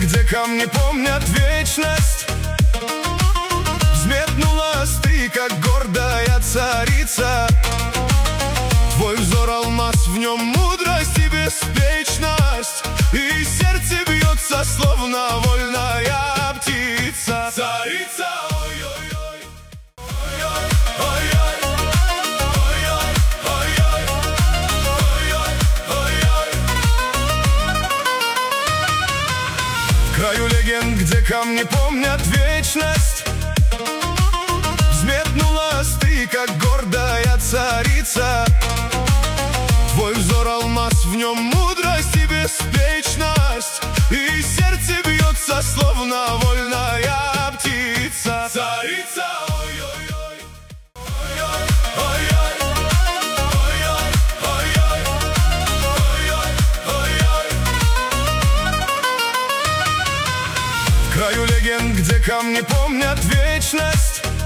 где камни помнят вечность. Взметнулась ты, как гордая царица. Твой взор алмаз, в нем мудрость и беспечность, и сердце бьется, словно вольная птица. Царица, ой-ой-ой, ой-ой, ой-ой, ой-ой, ой-ой, ой-ой. В краю легенд, где камни помнят вечность, взметнулась ты, как гордая царица. Твой взор алмаз, в нем мудрость и беспечность, и сердце бьется, словно вольная птица. Царица, ой-ой-ой, ой-ой, ой-ой, ой-ой, ой-ой, ой-ой, ой-ой. В краю легенд, где камни помнят вечность,